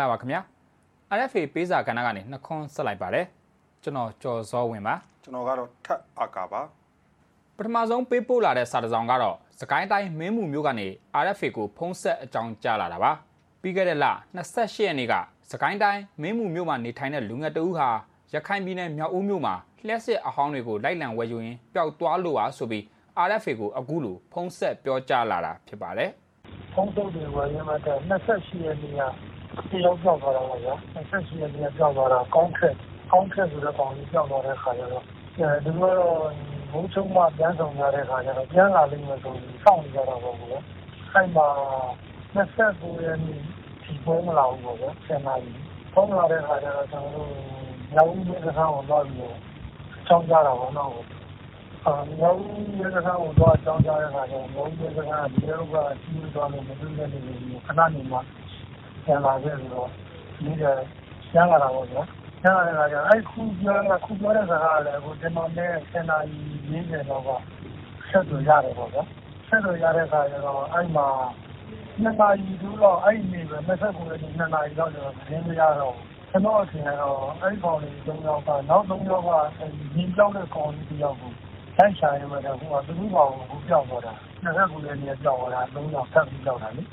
လာပါခင်ဗျာ RFA ပေးစာကဏ္ဍကနေနှခွန်းဆက်လိုက်ပါတယ်ကျွန်တော်ကျော်စောဝင်ပါကျွန်တော်ကတော့ထပ်အာကာပါပထမဆုံးပေးပို့လာတဲ့စာတစ်စောင်ကတော့စကိုင်းတိုင်းမင်းမှုမြို့ကနေ RFA ကိုဖုံးဆက်အကြောင်းကြားလာတာပါပြီးခဲ့တဲ့လ28ရက်နေ့ကစကိုင်းတိုင်းမင်းမှုမြို့မှာနေထိုင်တဲ့လူငယ်တဦးဟာရခိုင်ပြည်နယ်မြောက်ဦးမြို့မှာလျှက်စစ်အဟောင်းတွေကိုလိုက်လံဝယ်ယူရင်းပျောက်သွားလို့ပါဆိုပြီး RFA ကိုအခုလိုဖုံးဆက်ပြောကြားလာတာဖြစ်ပါတယ်ဖုံးထုတ်တွေဝယ်ရင်းမှာ28ရက်နေ့ကတယောက်ကြောက်သွားတာပါဗျာ28ရက်နေ့ကြောက်သွားတာကောင်းထက်ဆိုတဲ့ကောင်ကြီးကြောက်သွားတဲ့ခါကျတော့ဒီလိုတော့ဘုံချုံမှပြန်ဆောင်ရတဲ့ခါကျတော့ပြန်လာလိမ့်မယ်ဆိုပြီးစောင့်နေကြတာပေါ့ဗျာအဲ့မှာ29ရက်နေ့ဒီဖုံးမလာဘူးပေါ့ဗျာ10နာရီဖုံးလာတဲ့ခါကျတော့ကျွန်တော်တို့ညောင်ဦးရဲ့ကစားကိုတော့ပြီးချောင်းကြတာပေါ့နော်ညောင်ဦးရဲ့ကစားကိုတော့ချောင်းကြတဲ့ခါကျတော့ညောင်ဦးရဲ့ကစားဒီလိုကကြီးသွားလို့မတွေ့တဲ့နေမျိုးခဏနေမှပြန်လာခဲ့ပြီးတော့ဒီကကျန်လာတာပေါ့ဗျာကျန်လာတဲ့ခါကျအဲ့ခုပြောတဲ့စကားလည်းအခုဒီမှာနဲ့10နာရီ40လောက်ကဆက်သွရတယ်ပေါ့ဗျာဆက်သွရတဲ့ခါကျတော့အဲ့မှာ2နာရီတူတော့အဲ့ဒီပဲ29ရက်2နာရီလောက်ကျတော့သတင်းမရတော့ကျွန်တော်အထင်ကတော့အဲ့ဒီကောင်လေး3ယောက်ကနောက်3ယောက်ကဒီကြောက်တဲ့ကောင်လေးတစ်ယောက်ကိုတိုက်ရှာရမှာတော့ဟိုကသူ့ဘောင်ကိုကြောက်သွားတာ29ရက်နေ့ကြောက်သွားတာ3ယောက်ဆက်ပြီးကြောက်တာလေ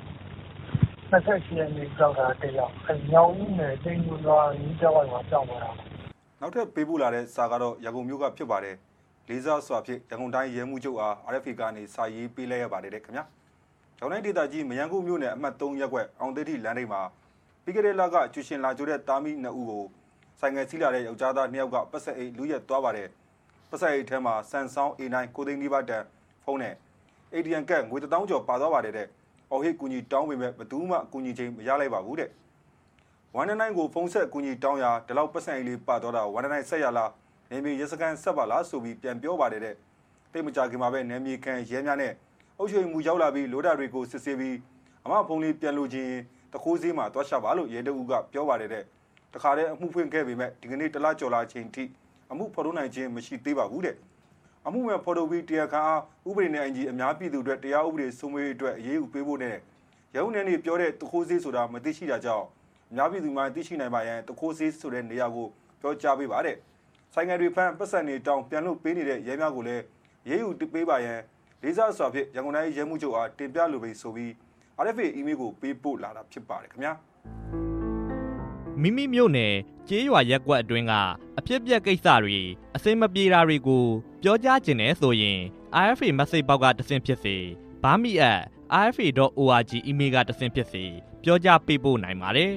28ရက်နေ့ကြောက်တာတယောက်ညောင်ဦးနယ်တိမ်ညွန်သွားရင်းကြောက်ရမှာကြောက်သွားတာနောက်ထပ်ပေးပို့လာတဲ့စာကတော့ရန်ကုန်မြို့ကဖြစ်ပါတယ်လေးစားစွာဖြင့်ရန်ကုန်တိုင်းရဲမှုချုပ်အား RFA ကနေစာရေးပေးလိုက်ရပါတယ်ခင်ဗျာကျောင်းတိုင်းဒေသကြီးမရန်ကုန်မြို့နယ်အမှတ်3ရပ်ကွက်အောင်သိတိလမ်းထိပ်မှာပြီးခဲ့တဲ့လကကျွရှင်လာကြိုးတဲ့တာမီ2ဦးကိုဆိုင်ငယ်စီးလာတဲ့ယောက်ျားသား2ယောက်ကပတ်ဆက်အိတ်လူရက်သွားပါတယ်ပတ်ဆက်အိတ်ထဲမှာစန်ဆောင် A9 ကိုသိန်းနီးပါးတန်ဖုန်းနဲ့ ATM ကတ်ငွေ1000ကျော်ပါသွားပါတယ်တဲ့အော်ဟစ်ကူညီတောင်းပေမဲ့ဘယ်သူမှကူညီချင်းမရလိုက်ပါဘူးတဲ့199ကိုဖုန်းဆက်ကူညီတောင်းရာဒီလောက်ပတ်စံလေးပါတော့တာ199ဆက်ရလားနေမြေရစကန်ဆက်ပါလားဆိုပြီးပြန်ပြောပါတယ်တဲ့တိတ်မကြခင်မှာပဲနေမြေခံရဲများနဲ့အုပ်ချုပ်မှုရောက်လာပြီးလိုတာတွေကိုစစ်ဆေးပြီးအမဖုန်းလေးပြန်လို့ချင်းတခိုးစည်းမှာတွားရှာပါလို့ရဲတအုပ်ကပြောပါတယ်တဲ့တခါတည်းအမှုဖွင့်ခဲ့ပေမဲ့ဒီကနေ့တလကျော်လာချိန်ထိအမှုဖော်ထုတ်နိုင်ခြင်းမရှိသေးပါဘူးတဲ့အမှုမဲ့ဖော်ထုတ်ပြီးတရားခံအားဥပဒေနဲ့အညီအများပြည်သူအတွက်တရားဥပဒေစိုးမိုးရေးအတွက်အရေးယူပေးဖို့နဲ့ရုံးနယ်နေပြောတဲ့တခိုးစည်းဆိုတာမသိရှိတာကြောင့်အများပြည်သူမှသိရှိနိုင်ပါရန်တခိုးစည်းဆိုတဲ့နေရာကိုပြောကြားပေးပါတဲ့ဆိုင်ငယ်တွေဖမ်းပတ်စံတွေတောင်းပြန်လို့ပေးနေတဲ့ရဲများကိုလည်းရေးယူပေးပါရန်လေးစားစွာဖြင့်ရန်ကုန်တိုင်းရဲမှုချုပ်အားတင်ပြလိုပဲဆိုပြီး RFA email ကိုပေးပို့လာတာဖြစ်ပါတယ်ခင်ဗျာမိမိမြို့နယ်ကျေးရွာရက်ကွက်အတွင်းကအဖြစ်ပြက်ကိစ္စတွေအစိမ်းမပြေတာတွေကိုပြောကြားခြင်းနဲ့ဆိုရင် RFA message box ကတဆင့်ဖြစ်စေbami@rfa.org email ကတဆင့်ဖြစ်စေပြောကြားပေးပို့နိုင်ပါတယ်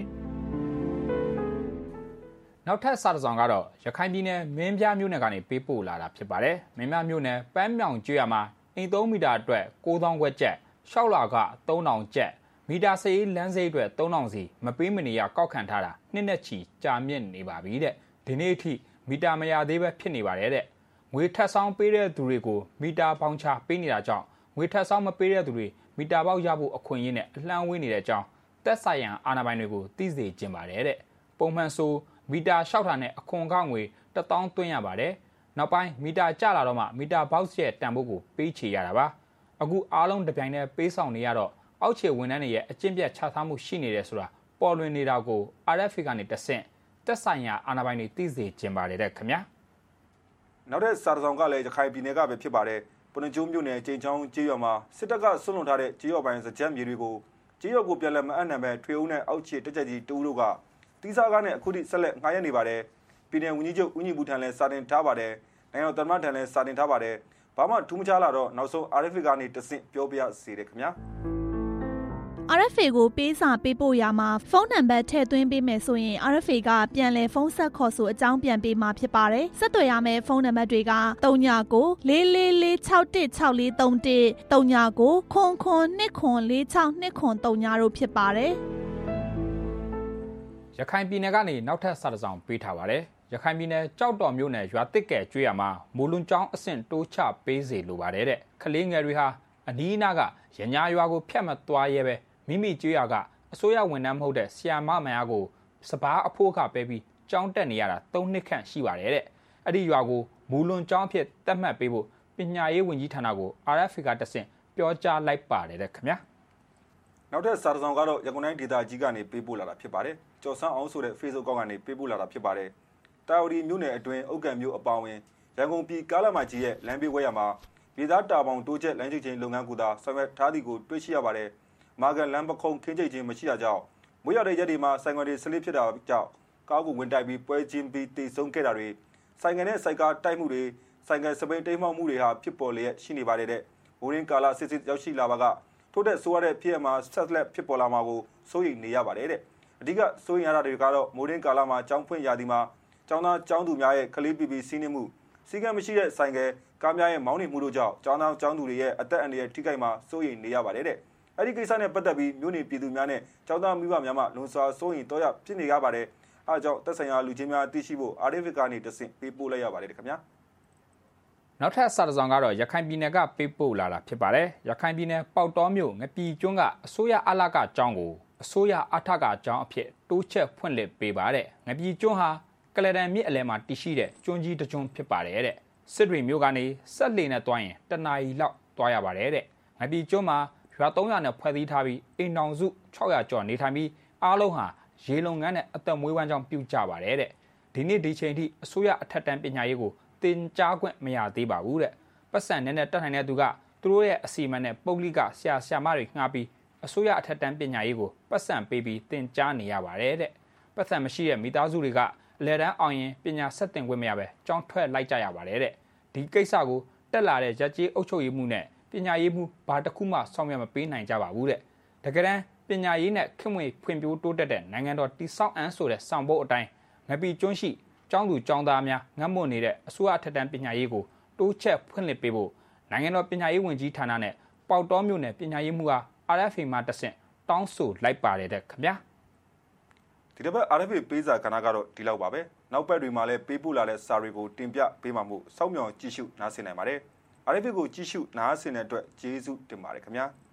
နောက်ထပ်စာတစ်စောင်ကတော့ရခိုင်ပြည်နယ်မင်းပြားမြို့နယ်ကနေပေးပို့လာတာဖြစ်ပါတယ်မင်းပြားမြို့နယ်ပန်းမြောင်ကျွော်မှာအိမ်3မီတာအတွက်9000ခွဲကျပ်ရှောက်လာက3000ကျပ်မီတာစေးလမ်းစေးအတွက်3000စီမပေးမနေရကောက်ခံထားတာနှစ်နဲ့ချီကြာမြင့်နေပါပြီတဲ့ဒီနေ့အထိမီတာမရသေးပဲဖြစ်နေပါတယ်တဲ့ငွေထပ်ဆောင်ပေးတဲ့သူတွေကိုမီတာပေါင်ချပေးနေတာကြောင့်ငွေထပ်ဆောင်မပေးတဲ့သူတွေမီတာပေါက်ရဖို့အခွင့်အရေးနဲ့အလှမ်းဝေးနေတဲ့အကြောင်းသက်ဆိုင်ရာအာဏာပိုင်တွေကိုသိစေချင်ပါတယ်တဲ့ပုံမှန်ဆိုမီတာလျှောက်တာနဲ့အခွန်ကောက်ငွေ1000သွင်းရပါတယ်နောက်ပိုင်းမီတာကျလာတော့မှမီတာဘောက်ရဲ့တန်ဖိုးကိုပေးချေရတာပါအခုအားလုံးတပြိုင်တည်းပေးဆောင်နေရတော့အောက်ခြေဝန်ထမ်းတွေရဲ့အကျင့်ပြတ်ချထားမှုရှိနေတယ်ဆိုတာပေါ်လွင်နေတာကို RFA ကနေတဆင့်သက်ဆိုင်ရာအာဏာပိုင်တွေသိစေချင်ပါတယ်တဲ့ခင်ဗျာနောက်တဲ့စာဆောင်ကလည်းရခိုင်ပြည်နယ်ကပဲဖြစ်ပါတယ်ပုဏ္ဏားကျွန်းမြို့နယ်ကျင်းချောင်းကျေးရွာမှာစစ်တပ်ကဆွန့်လွတ်ထားတဲ့ကျေးရွာပိုင်းစကြက်မြေတွေကိုကျေးရွာကိုပြန်လည်မအပ်နှံပဲထွေအုပ်နဲ့အောက်ခြေတက်ကြကြီးတူတို့ကတီးစားကားနဲ့အခုထိဆက်လက်ငှားရမ်းနေပါတယ်ပြည်နယ်ဝန်ကြီးချုပ်ဦးညီဘူးထံလည်းစာတင်ထားပါတယ်နိုင်ငံတော်သမ္မတထံလည်းစာတင်ထားပါတယ်ဘာမှထူးမခြားလာတော့နောက်ဆုံး RFA ကနေတဆင့်ပြောပြစေတယ်ခင်ဗျာ RFA ကိုပေးစာပေးပို့ရမှာဖုန်းနံပါတ်ထည့်သွင်းပေးမယ်ဆိုရင် RFA ကပြန်လည်ဖုန်းဆက်ခေါ်ဆိုအကြောင်းပြန်ပေးမှာဖြစ်ပါတယ်။ဆက်သွယ်ရမယ့်ဖုန်းနံပါတ်တွေက399444616431 3999246243တို့ဖြစ်ပါတယ်။ရခိုင်ပြည်နယ်ကနေနောက်ထပ်စာတစ်စောင်ပေးထားပါတယ်။ရခိုင်ပြည်နယ်ကြောက်တော်မြို့နယ်ရွာတစ်ကဲကျွေးရမှာမိုးလွန်ကျောင်းအဆင့်တိုးချပေးစေလိုပါတယ်တဲ့။ကလေးငယ်တွေဟာအနီးအနားကရညာရွာကိုဖျက်မသွားရဲပဲမိမိကျွေးရကအစိုးရဝန်ထမ်းမဟုတ်တဲ့ဆီယာမမယားကိုစပားအဖိုးခပေးပြီးကြောင်းတက်နေရတာ3နှစ်ခန့်ရှိပါတယ်တဲ့အဲ့ဒီရွာကိုမူလွန်ကျောင်းအဖြစ်သတ်မှတ်ပေးဖို့ပညာရေးဝန်ကြီးဌာနကို RFA ကတဆင့်ပြောကြားလိုက်ပါတယ်တဲ့ခင်ဗျာနောက်ထပ်စာတစောင်ကတော့ရန်ကုန်တိုင်းဒေသကြီးကနေပေးပို့လာတာဖြစ်ပါတယ်ကျော်ဆန်းအောင်ဆိုတဲ့ Facebook ကောက်ကနေပေးပို့လာတာဖြစ်ပါတယ်တာဝတီမြို့နယ်အတွင်းအုတ်ကံမြို့အပေါင်းဝင်ရန်ကုန်ပြည်ကားလမ်းမကြီးရဲ့လမ်းဘေးဝဲရမှာပြည်သားတာပေါင်တိုးချက်လမ်းချိတ်ချင်းလုပ်ငန်းကူတာဆောင်ရွက်ထားသည်ကိုတွေ့ရှိရပါတယ်မာဂန်လမ်းပခုံးခင်းချိတ်ချင်းမရှိတာကြောင့်မွေးရတဲ့ရက်တွေမှာဆိုင်ငယ်တွေစလစ်ဖြစ်တာကြောင့်ကားကိုဝင်တိုက်ပြီးပွဲချင်းပြီးတေဆုံးခဲ့တာတွေဆိုင်ငယ်နဲ့စိုက်ကားတိုက်မှုတွေဆိုင်ငယ်စပိန်တိမ်းမှောက်မှုတွေဟာဖြစ်ပေါ်လျက်ရှိနေပါတယ်တဲ့ဘိုးရင်းကာလာစစ်စစ်ရောက်ရှိလာပါကထို့တဲ့ဆိုရတဲ့ဖြစ်မှာဆက်လက်ဖြစ်ပေါ်လာမှာကိုစိုးရိမ်နေရပါတယ်တဲ့အဓိကစိုးရိမ်ရတာတွေကတော့မိုးရင်းကာလာမှာကျောင်းဖွင့်ရာသီမှာကျောင်းသားကျောင်းသူများရဲ့ကလေးပီပီစီးနှင်းမှုစီကံမရှိတဲ့ဆိုင်ငယ်ကားများရဲ့မောင်းနှင်မှုတို့ကြောင့်ကျောင်းသားကျောင်းသူတွေရဲ့အသက်အန္တရာယ်ထိခိုက်မှာစိုးရိမ်နေရပါတယ်တဲ့အဲ့ဒီကိစ္စနဲ့ပတ်သက်ပြီးမြို့နယ်ပြည်သူများနဲ့ကျောင်းသားမိဘများမှလွန်စွာစိုးရိမ်တော့ရဖြစ်နေရပါတယ်အားကြောင့်သက်ဆိုင်ရာလူချင်းများသိရှိဖို့ RFA ကနေတဆင့်ပေးပို့လိုက်ရပါတယ်ခင်ဗျာနောက်ထပ်စာတစောင်ကတော့ရခိုင်ပြည်နယ်ကပေးပို့လာတာဖြစ်ပါတယ်ရခိုင်ပြည်နယ်ပေါက်တော်မြို့ငပီကျွန်းကအစိုးရအလကအကြောင်းကိုအစိုးရအထကအကြောင်းအဖြစ်တိုးချက်ဖွင့်လှစ်ပေးပါတယ်ငပီကျွန်းဟာကလဒန်မြစ်အလဲမှာတည်ရှိတဲ့ကျွန်းကြီးတစ်ကျွန်းဖြစ်ပါတယ်တဲ့စစ်တွေမြို့ကနေဆက်လေနဲ့တွားရင်တနာရီလောက်တွားရပါတယ်တဲ့ငပီကျွန်းမှာရွာ300နဲ့ဖွဲ့စည်းထားပြီးအိမ်တော်စု600ကျော်နေထိုင်ပြီးအားလုံးဟာရေလုံငန်းနဲ့အသက်မွေးဝမ်းကြောင်းပြုကြပါတယ်တဲ့ဒီနေ့ဒီချိန်ထိအစိုးရအထက်တန်းပညာရေးကိုတင်ကြားခွင့်မရသေးပါဘူးတဲ့ပတ်စံနဲ့တက်နိုင်တဲ့သူကသူတို့ရဲ့အစီအမံနဲ့ပုဂ္ဂလိကဆရာဆရာမတွေငှားပြီးအစိုးရအထက်တန်းပညာရေးကိုပတ်စံပေးပြီးတင်ကြားနေရပါတယ်တဲ့ပတ်စံမရှိတဲ့မိသားစုတွေကအလဲတန်းအောင်ရင်ပညာဆက်တင်ခွင့်မရပဲကြောင်းထွက်လိုက်ကြရပါတယ်တဲ့ဒီကိစ္စကိုတက်လာတဲ့ရက်ကြီးအုပ်ချုပ်ရေးမှုနဲ့ပညာရေးမှုဘာတစ်ခုမှဆောင်ရွက်မပေးနိုင်ကြပါဘူးတဲ့တကယ်တမ်းပညာရေးနဲ့ခင်မွေဖွံ့ဖြိုးတိုးတက်တဲ့နိုင်ငံတော်တည်ဆောက်အန်းဆိုတဲ့ဆောင်ပုဒ်အတိုင်းငပီကျွန်းရှိကျောင်းသူကျောင်းသားများငတ်မွတ်နေတဲ့အစိုးရအထက်တန်းပညာရေးကိုတိုးချက်ဖွင့်လှစ်ပေးဖို့နိုင်ငံတော်ပညာရေးဝန်ကြီးဌာနနဲ့ပေါက်တော်မြို့နယ်ပညာရေးမှုဟာ RFA မှာတဆင့်တောင်းဆိုလိုက်ပါတယ်တဲ့ခင်ဗျာဒီတစ်ပတ် RFA ပေးစာကဏ္ဍကတော့ဒီလောက်ပါပဲနောက်ပတ်တွေမှာလည်းပေးပို့လာတဲ့စာတွေကိုတင်ပြပေးမှာမို့စောင့်မျှော်ကြည့်ရှုနားဆင်နိုင်ပါတယ်RFA ကိုကြည့်ရှုနားဆင်တဲ့အတွက်ကျေးဇူးတင်ပါတယ်ခင်ဗျာ